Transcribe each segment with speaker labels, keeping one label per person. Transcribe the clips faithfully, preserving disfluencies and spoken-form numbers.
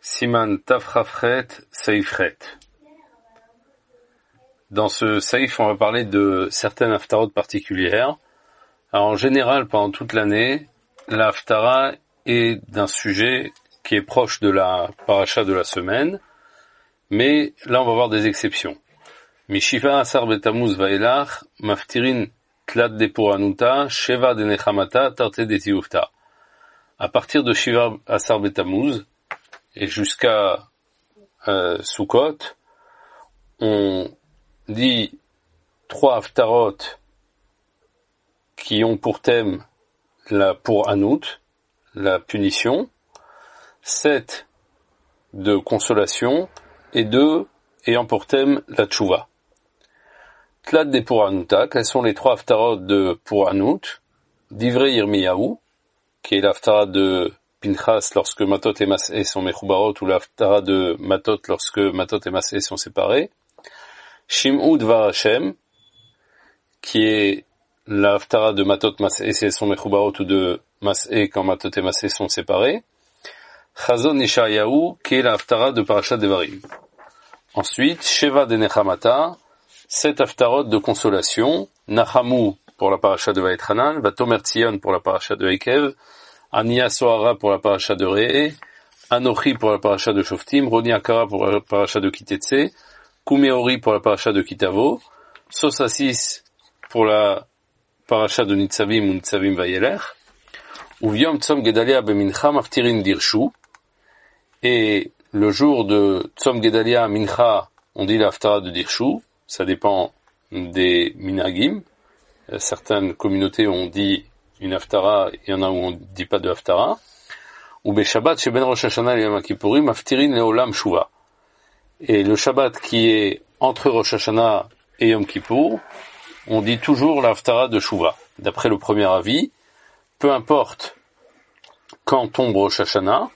Speaker 1: Siman Tafrafret Seifret. Dans ce Seif, on va parler de certaines haftarot particulières. Alors, en général, pendant toute l'année, la haftara est d'un sujet qui est proche de la paracha de la semaine, mais là, on va voir des exceptions. Mishiva Asar Betamuz Vaelach, Maftirin Tlat de Puranuta, Sheva de Nechamata, Tarte de Tiufta. À partir de Shiva Asar Betamuz, et jusqu'à euh, Sukkot, on dit trois haftarot qui ont pour thème la pour Anout, la punition, sept de consolation et deux ayant pour thème la tchouva. Tlat de pour Anuta, quels sont les trois haftarot de pour Anout? Divrei Yirmiyahu, qui est l'haftara de Pinchas lorsque Matot et Mas'é sont mechubarot, ou l'haftara de Matot lorsque Matot et Mas'é sont séparés. Shim'u Dvar Hashem, qui est l'haftara de Matot Mas'é si elles sont mechubarot, ou de Mas'é quand Matot et Mas'é sont séparés. Chazon Yeshayahu, qui est l'haftara de Parashat Devarim. Ensuite, Sheva de Nechamata, sept haftarot de consolation. Nachamu pour la Parashat de Vaetchanan, Vatomer Tzion pour la Parashat de Ekev, Ania Sohara pour la paracha de Re'e, Anochi pour la paracha de Shoftim, Roni Akara pour la paracha de Kitetse, Kumeori pour la paracha de Kitavo, Sosasis pour la paracha de Nitzavim ou Nitzavim Vayelech, Uviom Tzom Gedalia Bemincha Maftirin Dirshu, et le jour de Tzom Gedalia Mincha, on dit la haftara de Dirshu, ça dépend des minagim, certaines communautés ont dit une haftara, il y en a où on ne dit pas de haftara. Ou be Shabbat chez Ben Rosh Hashanah et Yom Kippourim, maftirin leolam shuva. Et le Shabbat qui est entre Rosh Hashanah et Yom Kippour, on dit toujours la haftara de shuva. D'après le premier avis, peu importe quand tombe Rosh Hashanah,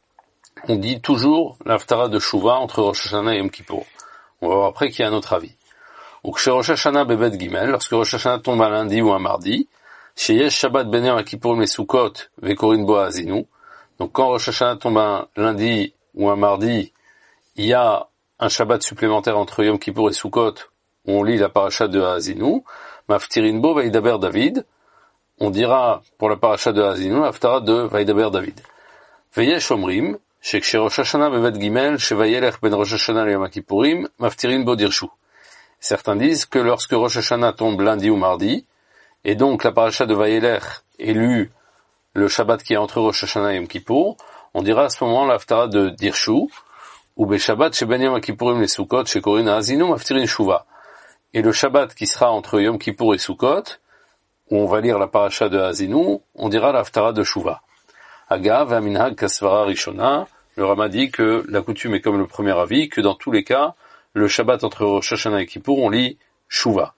Speaker 1: on dit toujours la haftara de shuva entre Rosh Hashanah et Yom Kippour. On va voir après qu'il y a un autre avis. Ou que chez Rosh Hashanah bebet gimel, lorsque Rosh Hashanah tombe un lundi ou un mardi, chez Yesh Shabbat Ben Yom Kippourim et Sukkot vekorin bo azinu. Donc quand Rosh Hashanah tombe un lundi ou un mardi, il y a un Shabbat supplémentaire entre Yom Kippour et Sukkot où on lit la paracha de Azinu. Maftirin bo vaidaber David. On dira pour la paracha de Azinu haftara de vaidaber David. Veyesh omrim chez Rosh Hashanah bevet gimel chez vayelech ben Rosh Hashanah et Yom Kippourim maftirin bo dirshu. Certains disent que lorsque Rosh Hashanah tombe lundi ou mardi, et donc la paracha de Vayelech est lue le Shabbat qui est entre Rosh Hashanah et Yom Kippour, on dira à ce moment l'haftara de Dirshu, ou be Shabbat chez Ben Yom Kippourim et Sukkot chez Korin Azinu maftirin shuva. Et le Shabbat qui sera entre Yom Kippour et Sukkot, où on va lire la paracha de Azinu, on dira l'haftara de shuva. Agav aminhag kasvara rishona, le Rama dit que la coutume est comme le premier avis, que dans tous les cas, le Shabbat entre Rosh Hashanah et Kippour, on lit shuva.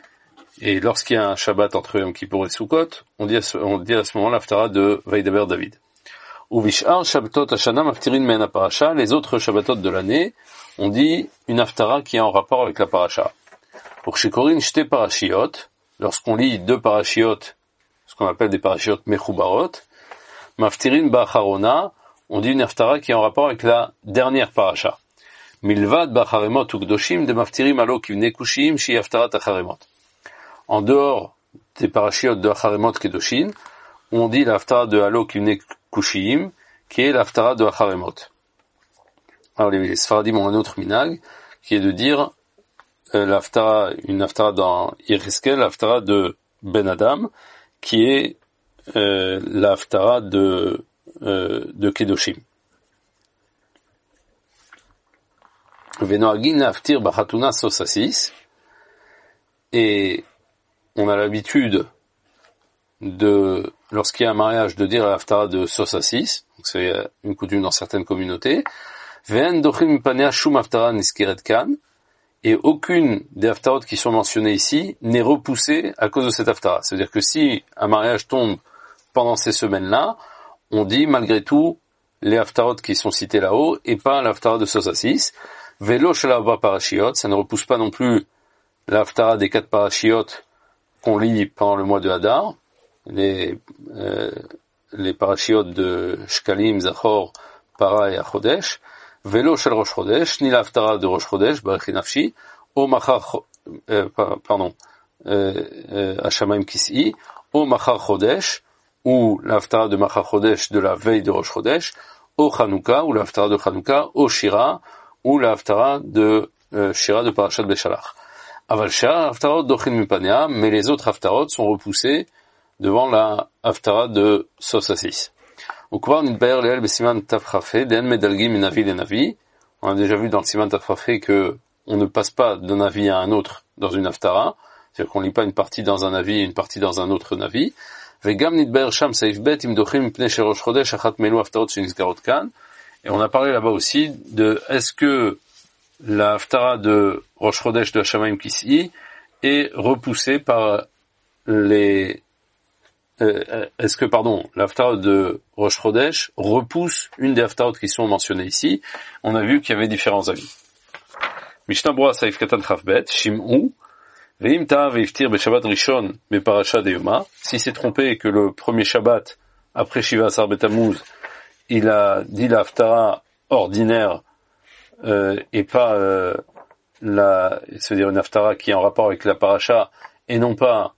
Speaker 1: Et lorsqu'il y a un Shabbat entre Yom Kippour et Sukkot, on dit à ce, on dit à ce moment l'haftara de Vaidaber David. Uvishar Shabbatot Hashana Maftirin Men Parasha, les autres Shabbatot de l'année, on dit une haftara qui est en rapport avec la paracha. Pour Shekorin Shte Parashiot, lorsqu'on lit deux parashiot, ce qu'on appelle des parashiot mechubarot, Maftirin Bacharona, on dit une haftara qui est en rapport avec la dernière paracha. Milvad Bacharemot Ukdoshim de Maftirim Alo Kivne Kushim Shi Haftarat Acharemot. En dehors des parashiot de Acharemot Kedoshin, on dit l'haftara de Halo Kivne Kushim, qui est l'haftara de Acharemot. Alors les Sfaradim ont un autre minag, qui est de dire euh, l'haftara, une haftara dans Yecheskel, l'haftara de Ben Adam, qui est euh, l'haftara de, euh, de Kedoshim. Venoagin l'haftir bachatuna sosasis, et on a l'habitude de, lorsqu'il y a un mariage, de dire l'haftara de sosasis, donc c'est une coutume dans certaines communautés, ve'en dochim panea shum haftara niskiret kan, et aucune des haftarot qui sont mentionnées ici n'est repoussée à cause de cette haftara. C'est-à-dire que si un mariage tombe pendant ces semaines-là, on dit malgré tout les haftarot qui sont cités là-haut, et pas l'haftara de sosasis. Velo shalava parashiot, ça ne repousse pas non plus l'haftara des quatre parashiot qu'on lit pendant le mois de Hadar, les, euh, les parashiot de Shkalim, Zachor, para et Chodesh, velo shel Rosh Chodesh, ni l'haftara de Rosh Chodesh, barechi nafshi, o machar, euh, pardon, euh, Hashamayim Kis'i, o machar Chodesh, ou l'haftara de machar Chodesh de la veille de Rosh Chodesh, au Chanukah, ou l'haftara de Chanukah, au Shira, ou l'haftara de euh, Shira de Parashat Beshalach. Aval Shara haftarot dochin mipanea, mais les autres haftarot sont repoussés devant la haftara de Sos Assis. Ukvar nidbaer leel besiman tafrafe, den medalgi minavi le navi. On a déjà vu dans le siman tafrafe que on ne passe pas d'un avis à un autre dans une haftara, c'est-à-dire qu'on lit pas une partie dans un avis et une partie dans un autre navi. Vegam nidbaer sham saif bet im dochin mipnei sherosh chodesh achat melu haftarot shenizkarot kan. Et on a parlé là-bas aussi de est-ce que la haftara de Rosh Chodesh de Hashamayim Kis'i est repoussée par les euh, est-ce que pardon la haftara de Rosh Chodesh repousse une des haftarot qui sont mentionnées ici. On a vu qu'il y avait différents avis. Mishnah Brura Saif Katan Chavbet Shim'u Ve'im ta'a ve'iftir beShabbat Rishon beParashat Yoma. Si s'est trompé que le premier Shabbat après Shiva Asar Betamuz il a dit la haftara ordinaire euh, et pas euh, la, c'est-à-dire une haftara qui est en rapport avec la paracha et non pas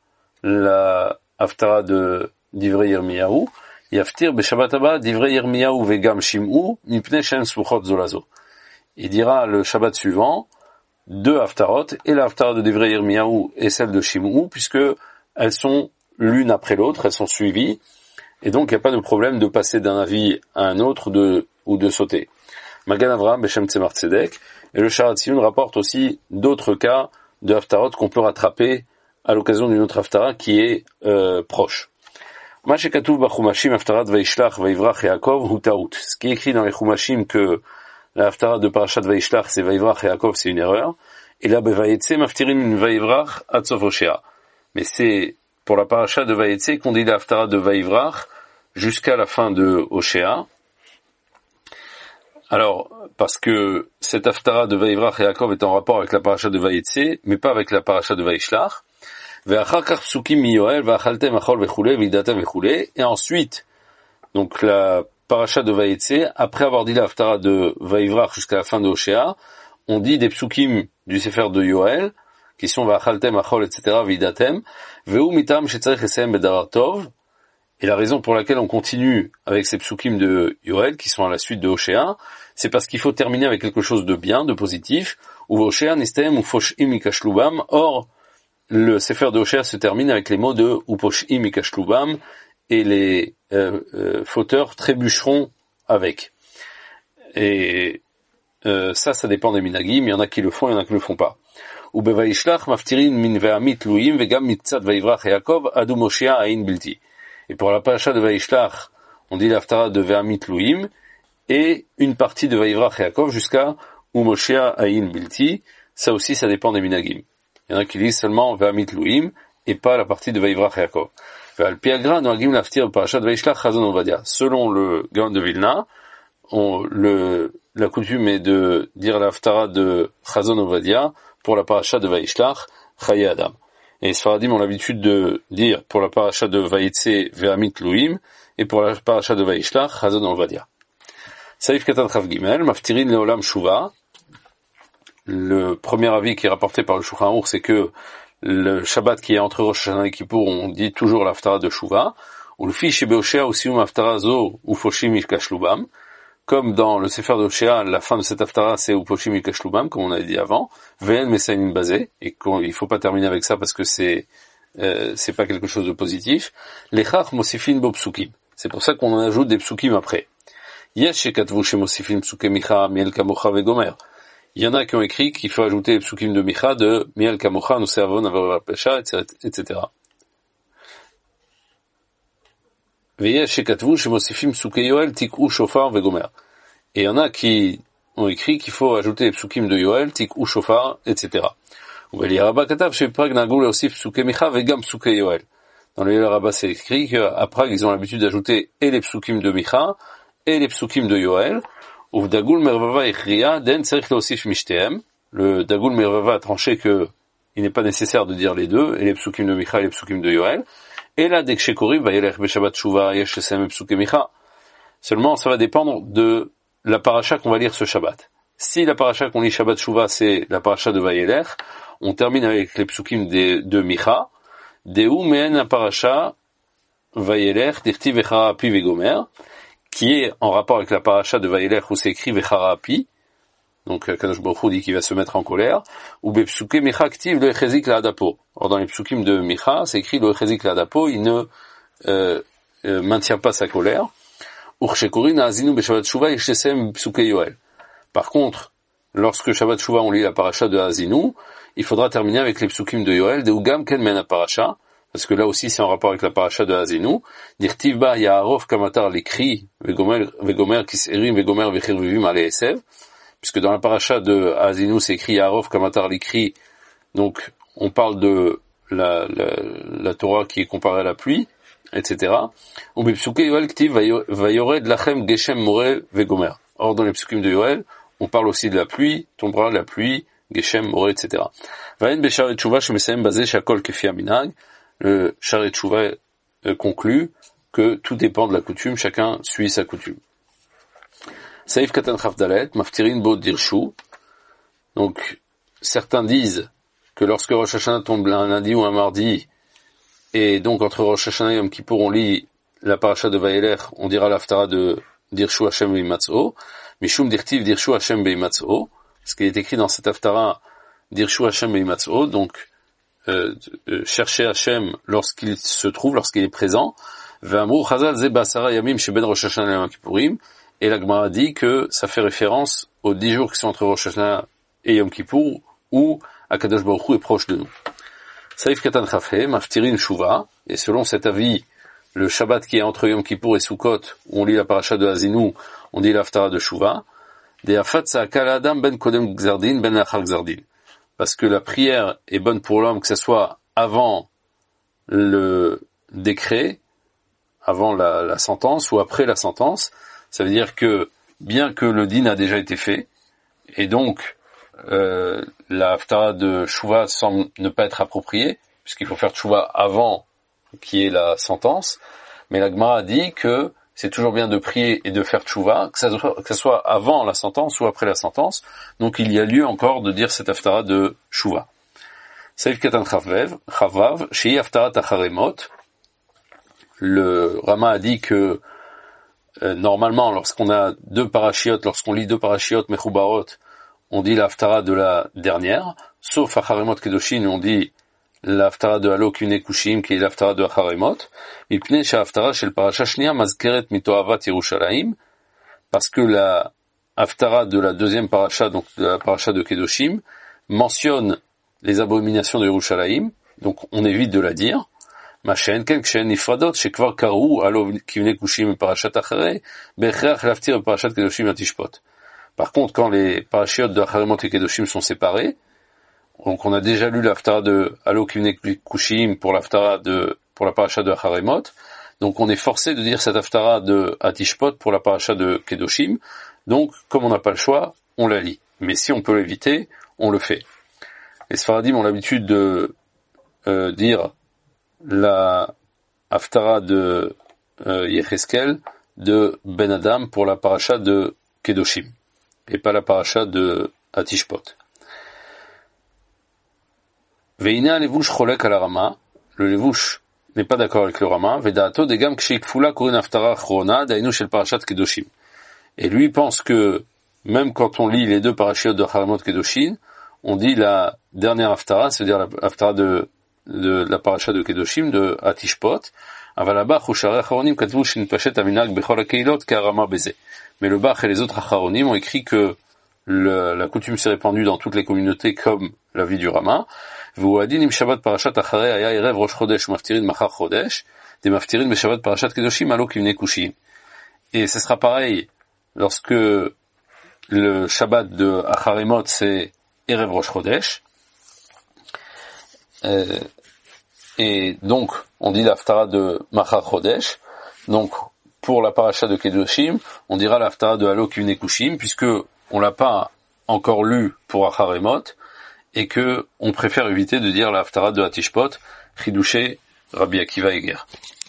Speaker 1: la haftara de Divrei Yirmiyahu. Yaftir beShabbat haba Divrei Yirmiyahu vegam Shim'u mipnei she'en sluchot zolazo. Il dira le Shabbat suivant deux haftarot et la haftara de Divrei Yirmiyahu et celle de Shim'u puisque elles sont l'une après l'autre, elles sont suivies. Et donc, il n'y a pas de problème de passer d'un avis à un autre de, ou de sauter. Magan Avraham, Beshem Tzemar Tzedek, et le Sharat Tziyun rapporte aussi d'autres cas de haftarot qu'on peut rattraper à l'occasion d'une autre haftara qui est euh, proche. Ma shekatuv b'chumashim haftarat vayishlach vayivrach Yaakov hu ta'ut. Ce qui est écrit dans les chumashim que la haftara de Parashat Vayishlach c'est vayivrach Yaakov, c'est une erreur. Et là, bevayetse maftirim min vayivrach ad sof Hoshea. Mais c'est pour la paracha de Vayetse qu'on dit la haftara de Vayivrach jusqu'à la fin de Hoshea. Alors, parce que cette haftara de Vayivrach et Yaakov est en rapport avec la paracha de Vayetse, mais pas avec la paracha de Vayishlach. Ve'achar kach psukim mi Yoel, ve'achaltem achol vechule, ve'idatem vechule. Et ensuite, donc la paracha de Vayetse, après avoir dit la haftara de Vayivrach jusqu'à la fin de Hoshea, on dit des psukim du Sefer de Yoel, qui sont Va'achaltem achol, et cetera, ve'idatem, ve'u mitam shetzarech esem bedavar tov. Et la raison pour laquelle on continue avec ces psukim de Yoel, qui sont à la suite de Hoshea, c'est parce qu'il faut terminer avec quelque chose de bien, de positif, ou Hoshea nistem ou foshim mikashlubam. Or, le Sefer de Hoshea se termine avec les mots de uposhim mikashlubam, et les euh, euh, fauteurs trébucheront avec. Et euh, ça, ça dépend des minagim, il y en a qui le font, il y en a qui le font pas. Ou bevayishlach maftirin min ve'amit luim vegam mitzat vayivrach Yaakov adu Moshea ayin bilti. Et pour la paracha de Vayishlach, on dit l'haftara de ve'amit luim et une partie de Vayivrach Yaakov jusqu'à ou Moshea ayin bilti. Ça aussi, ça dépend des minagim. Il y en a qui lisent seulement ve'amit luim et pas la partie de Vayivrach Yaakov. Ve'al pi agra noagim laftir parashat Vayishlach Chazon Ovadia. Selon le Gaon de Vilna, on, le, la coutume est de dire l'haftara de Chazon Ovadia pour la paracha de Vayishlach Chaye Adam. Et les Sfaradim ont l'habitude de dire pour la paracha de Vayetse ve'amit luim et pour la paracha de Vayishlach Chazon Ovadia. Saif Katan Chav Gimel, Maftirin Leolam Shuva. Le premier avis qui est rapporté par le Shulchan Aruch, c'est que le Shabbat qui est entre Rosh Hashanah et Kippour, on dit toujours l'haftara de Shuva. Ou le fiche be'Hoshea aussi ou haftara zo ou foshim mikashlubam. Comme dans le Sefer de Hoshea, la fin de cette haftara c'est uposhim mikashlubam, comme on avait dit avant. Ve'en mesayin basé, et qu'il faut pas terminer avec ça parce que c'est euh, c'est pas quelque chose de positif. Lechach mosifin bo psukim. C'est pour ça qu'on en ajoute des psukim après. Yesh shekatvu shemosifin psuke micha miel kamocha vegomer. Il y en a qui ont écrit qu'il faut ajouter les psukim de micha de miel kamocha no servon avar pesha, et cetera. Veyesh shekatvu shemosifim psuke Yoel tik'u shofar vegomer. Et il y en a qui ont écrit qu'il faut ajouter les psukim de Yoel tik'u shofar, et cetera. Ou Eli Rabba katav sheprag nagul aussi psuke micha vegam psuke Yoel. Dans le Rabba c'est écrit qu'à Prague ils ont l'habitude d'ajouter et les psukim de micha et les psukim de Yoel. Ou Dagul Mervava Echria, Den Tzarich Leosif Mishtehem. Le Dagul Mervava a tranché que il n'est pas nécessaire de dire les deux, et les psukim de Micha et les psukim de Yoel. Et là, dès que Shekorim va yelech Beshabbat Shuva yesh lesem psukim Micha. Seulement, ça va dépendre de la paracha qu'on va lire ce Shabbat. Si la paracha qu'on lit Shabbat Shuvah, c'est la paracha de Vayelech, on termine avec les psukim de, de Micha, Deu mehen la paracha Vayelech, dirti vechara api vegomer, qui est en rapport avec la paracha de Vayelech où c'est écrit vechara api, donc Kadosh Baruch Hu dit qu'il va se mettre en colère, ou bepsuke Micha ktiv lo echezik la adapo. Or dans les psukim de Micha, c'est écrit lo echezik la adapo, il ne euh, euh, maintient pas sa colère. Urshekurin azinu beshabbat Shuvah yeshesem psuke Yoel. Par contre, lorsque Shabbat Shuvah on lit la paracha de Azinu, il faudra terminer avec les psukim de Yoel, de Ugam ken men paracha, parce que là aussi c'est en rapport avec la paracha de Azinu, dirtiv ba ya'arov kamatar likri vegomer vegomer kiserim vegomer vechirvivim ale esev, puisque dans la paracha de Azinu c'est écrit ya'arov kamatar likri, donc on parle de la, la, la Torah qui est comparée à la pluie, et cetera. Ou bepsuke Yoel ktiv vayored lachem geshem more vegomer. Or dans les psukim de Yoel, on parle aussi de la pluie, tombera la pluie, Geshem, Moré, et cetera. Vayen Besharet Shuvah Shemesayem Bazé Shakol Kefi Aminag. Le Sharet Shuvah conclut que tout dépend de la coutume, chacun suit sa coutume. Saïf Katan Chavdalet, Maftirin Bo Dirshu. Donc, certains disent que lorsque Rosh Hashanah tombe un lundi ou un mardi, et donc entre Rosh Hashanah et Yom Kippour, on lit la paracha de Vayelech, on dira l'Haftara de Dirshu Hashem Beimatzo, Mishum Dirtiv Dirshu Hashem Beimatzo, ce qui est écrit dans cette Haftara, Dirshu Hashem Beimatzo, donc euh, euh, chercher Hashem lorsqu'il se trouve, lorsqu'il est présent, Ve'amru Chazal Ze Basara Yamim Sheben Rosh Hashanah et Yom Kippourim, et la Gemara dit que ça fait référence aux dix jours qui sont entre Rosh Hashanah et Yom Kippour, où Akadosh Baruch Hu est proche de nous. Saïf Katan Chafhe, Maftirin Shuvah, et selon cet avis, le Shabbat qui est entre Yom Kippour et Sukkot, où on lit la paracha de Azinu, on dit l'Haftara de Shuvah, de Afat Sa'akal Adam ben Kodem Gzardin ben Achar Gzardin. Parce que la prière est bonne pour l'homme, que ce soit avant le décret, avant la, la sentence ou après la sentence. Ça veut dire que, bien que le din a déjà été fait, et donc, euh, la Haftara de Shuvah semble ne pas être appropriée, puisqu'il faut faire Shuvah avant qui est la sentence, mais la Gemara a dit que c'est toujours bien de prier et de faire tchouva, que ça, que ça soit avant la sentence ou après la sentence, donc il y a lieu encore de dire cette haftara de tchouva. Saïf Katan Chavav, Shei Haftarat Acharemot, le Rama a dit que euh, normalement lorsqu'on a deux parachiotes, lorsqu'on lit deux parachiotes Mechubarot, on dit la haftara de la dernière, sauf Acharemot Kedoshin, on dit l'haftara de Halo Kivnei Kushim, qui est l'haftara de Acharemot, mipnei she'haftara shel parasha shnia mazkeret mitoavat Yerushalayim, parce que la haftara de la deuxième paracha, donc de la paracha de Kedoshim, mentionne les abominations de Yerushalayim, donc on évite de la dire. Ma she'en ken kshe'en nifradot shekvar karu Halo Kivnei Kushim parashat acharei, be'echrach laftir parashat Kedoshim atishpot. Par contre, quand les parachiotes de Acharemot et Kedoshim sont séparés, donc on a déjà lu l'haftara de Halo Kivnei Kushim pour l'haftara de pour la paracha de Acharemot, donc on est forcé de dire cette haftara de Atishpot pour la paracha de Kedoshim, donc comme on n'a pas le choix, on la lit. Mais si on peut l'éviter, on le fait. Les Sfaradim ont l'habitude de euh, dire la haftara de euh, Yecheskel de Ben Adam pour la paracha de Kedoshim, et pas la paracha de Atishpot. Veina levush cholek al Rama, le levush n'est pas d'accord avec le Rama, vedato degam kshikfula korin haftara achrona dainu shel parashat Kedoshim. Et lui pense que même quand on lit les deux parachiotes de Acharemot Kedoshim, on dit la dernière haftara, c'est-à-dire la haftara de, de, de la paracha de Kedoshim, de Atishpot, avalabach ou sharei acharonim katvu shinpashet aminag bechol hakeilot k'arama beze. Mais le Bach et les autres acharonim ont écrit que le, la coutume s'est répandue dans toutes les communautés comme la vie du Rama. V'uadin im Shabbat parashat acharei aya erev rosh chodesh maftirin machar chodesh, de maftirin beshabbat parashat Kedoshim alo kivnei kushim. Et ce sera pareil lorsque le Shabbat de Acharemot c'est erev rosh chodesh, euh, et donc on dit l'haftara de machar chodesh. Donc pour la paracha de Kedoshim, on dira l'haftara de Halo Kivnei Kushim, puisque on l'a pas encore lu pour Acharemot, et que on préfère éviter de dire la haftara de Atishpot, Chidouché, Rabbi Akiva Eger.